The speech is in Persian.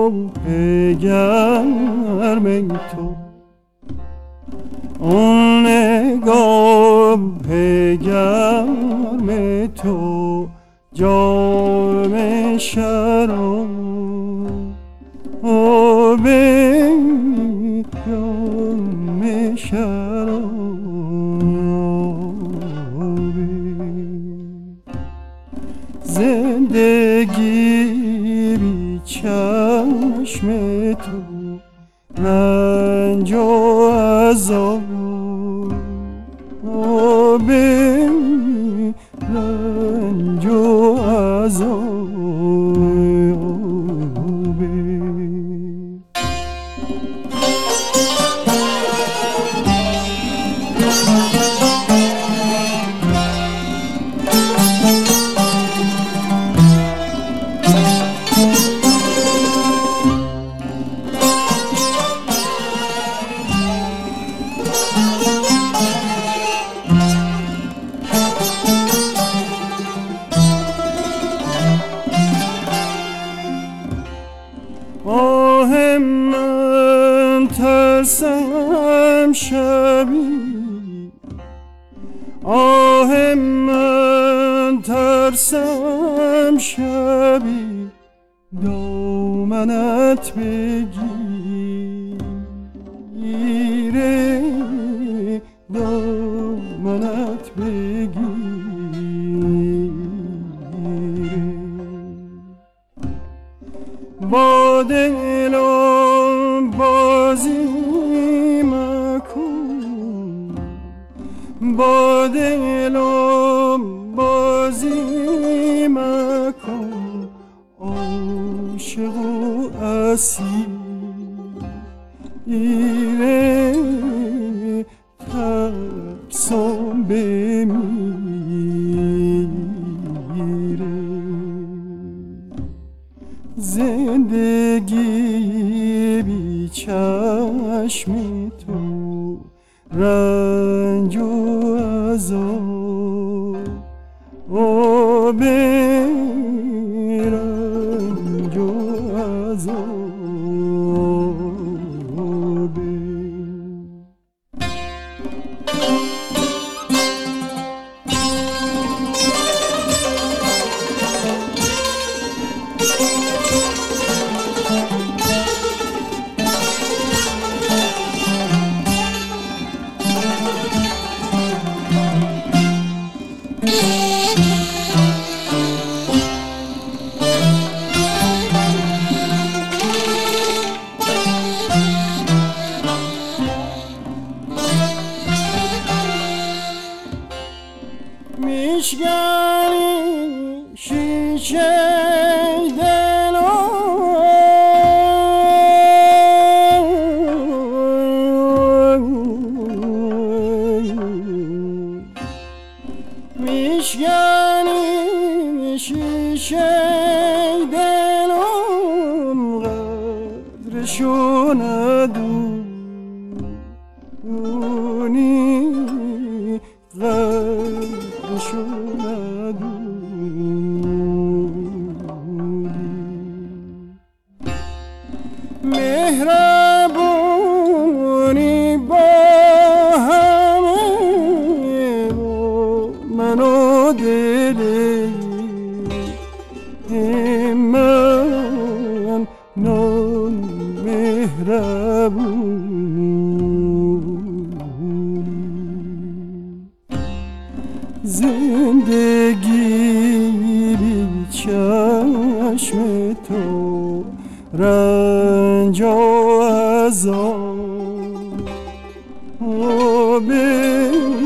گرم تو، اون نگاه گرم تو، جام شراب جام شراب، زندگی بی چشم تو، رنج و عذاب، رنج و عذاب. آه من ترسم شبی، آه من ترسم شبی، دامنت بگیره، دامنت بگیره. با دلم بازی مکن، با دلم بازی مکن، عاشق و اسیره، ترسم بمیره. زندگی بی چشم تو، رنج و عذاب، رنج و عذاب. میشکنی شیشه دلم، میشکنی شیشه دلم، قدرشو ندونی، قدرشو ندونی. مهربونی با همه، با من و دل من نان مهربونی. زندگی بی چشم تو، رنج و عذاب،